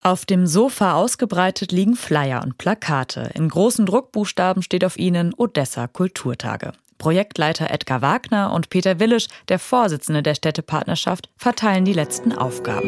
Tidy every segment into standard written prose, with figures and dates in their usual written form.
Auf dem Sofa ausgebreitet liegen Flyer und Plakate. In großen Druckbuchstaben steht auf ihnen Odessa Kulturtage. Projektleiter Edgar Wagner und Peter Willisch, der Vorsitzende der Städtepartnerschaft, verteilen die letzten Aufgaben.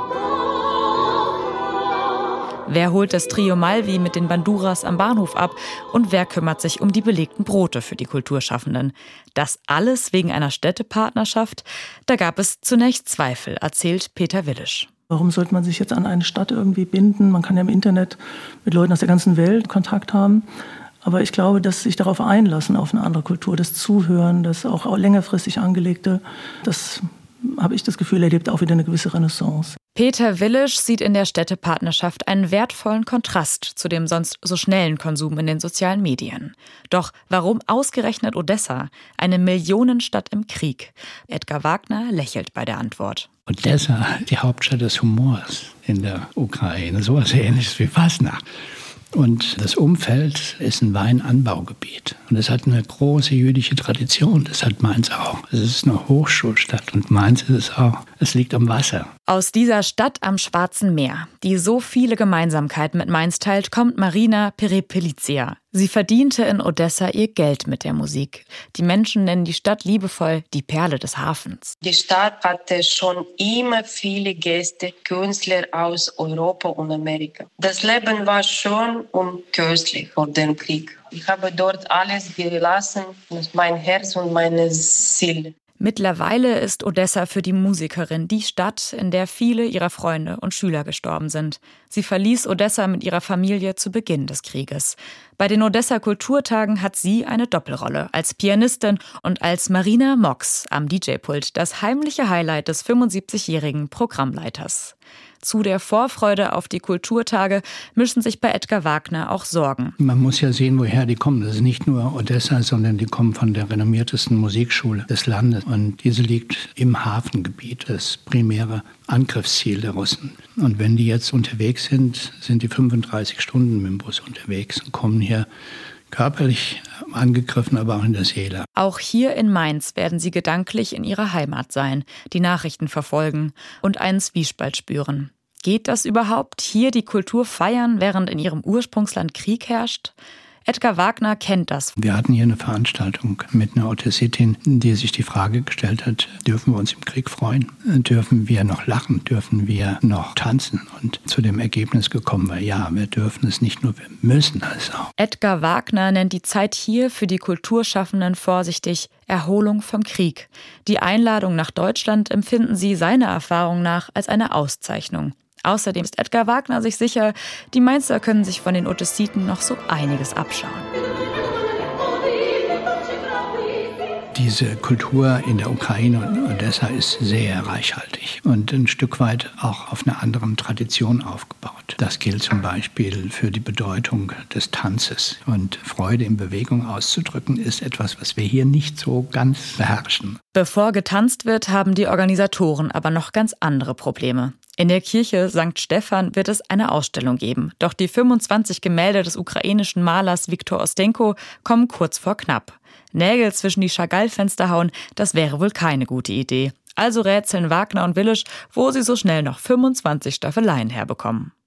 Wer holt das Trio Malvi mit den Banduras am Bahnhof ab und wer kümmert sich um die belegten Brote für die Kulturschaffenden? Das alles wegen einer Städtepartnerschaft? Da gab es zunächst Zweifel, erzählt Peter Willisch. Warum sollte man sich jetzt an eine Stadt irgendwie binden? Man kann ja im Internet mit Leuten aus der ganzen Welt Kontakt haben. Aber ich glaube, dass sich darauf einlassen, auf eine andere Kultur, das Zuhören, das auch längerfristig angelegte, das habe ich das Gefühl, erlebt auch wieder eine gewisse Renaissance. Peter Willisch sieht in der Städtepartnerschaft einen wertvollen Kontrast zu dem sonst so schnellen Konsum in den sozialen Medien. Doch warum ausgerechnet Odessa, eine Millionenstadt im Krieg? Edgar Wagner lächelt bei der Antwort. Odessa, die Hauptstadt des Humors in der Ukraine, sowas Ähnliches wie Fasnacht. Und das Umfeld ist ein Weinanbaugebiet. Und es hat eine große jüdische Tradition. Das hat Mainz auch. Es ist eine Hochschulstadt und Mainz ist es auch. Es liegt am Wasser. Aus dieser Stadt am Schwarzen Meer, die so viele Gemeinsamkeiten mit Mainz teilt, kommt Marina Perepelizia. Sie verdiente in Odessa ihr Geld mit der Musik. Die Menschen nennen die Stadt liebevoll die Perle des Hafens. Die Stadt hatte schon immer viele Gäste, Künstler aus Europa und Amerika. Das Leben war schön und köstlich vor dem Krieg. Ich habe dort alles gelassen, mein Herz und meine Seele. Mittlerweile ist Odessa für die Musikerin die Stadt, in der viele ihrer Freunde und Schüler gestorben sind. Sie verließ Odessa mit ihrer Familie zu Beginn des Krieges. Bei den Odessa Kulturtagen hat sie eine Doppelrolle, als Pianistin und als Marina Mox am DJ-Pult, das heimliche Highlight des 75-jährigen Programmleiters. Zu der Vorfreude auf die Kulturtage mischen sich bei Edgar Wagner auch Sorgen. Man muss ja sehen, woher die kommen. Das ist nicht nur Odessa, sondern die kommen von der renommiertesten Musikschule des Landes. Und diese liegt im Hafengebiet, das primäre Angriffsziel der Russen. Und wenn die jetzt unterwegs sind, sind die 35 Stunden mit dem Bus unterwegs und kommen hier körperlich angegriffen, aber auch in der Seele. Auch hier in Mainz werden sie gedanklich in ihrer Heimat sein, die Nachrichten verfolgen und einen Zwiespalt spüren. Geht das überhaupt, hier die Kultur feiern, während in ihrem Ursprungsland Krieg herrscht? Edgar Wagner kennt das. Wir hatten hier eine Veranstaltung mit einer Odessitin, die sich die Frage gestellt hat, dürfen wir uns im Krieg freuen? Dürfen wir noch lachen? Dürfen wir noch tanzen? Und zu dem Ergebnis gekommen war, ja, wir dürfen es nicht nur, wir müssen es auch. Edgar Wagner nennt die Zeit hier für die Kulturschaffenden vorsichtig Erholung vom Krieg. Die Einladung nach Deutschland empfinden sie seiner Erfahrung nach als eine Auszeichnung. Außerdem ist Edgar Wagner sich sicher, die Mainzer können sich von den Odessiten noch so einiges abschauen. Diese Kultur in der Ukraine und Odessa ist sehr reichhaltig und ein Stück weit auch auf einer anderen Tradition aufgebaut. Das gilt zum Beispiel für die Bedeutung des Tanzes. Und Freude in Bewegung auszudrücken, ist etwas, was wir hier nicht so ganz beherrschen. Bevor getanzt wird, haben die Organisatoren aber noch ganz andere Probleme. In der Kirche St. Stephan wird es eine Ausstellung geben. Doch die 25 Gemälde des ukrainischen Malers Viktor Ostenko kommen kurz vor knapp. Nägel zwischen die Chagall-Fenster hauen, das wäre wohl keine gute Idee. Also rätseln Wagner und Willisch, wo sie so schnell noch 25 Staffeleien herbekommen.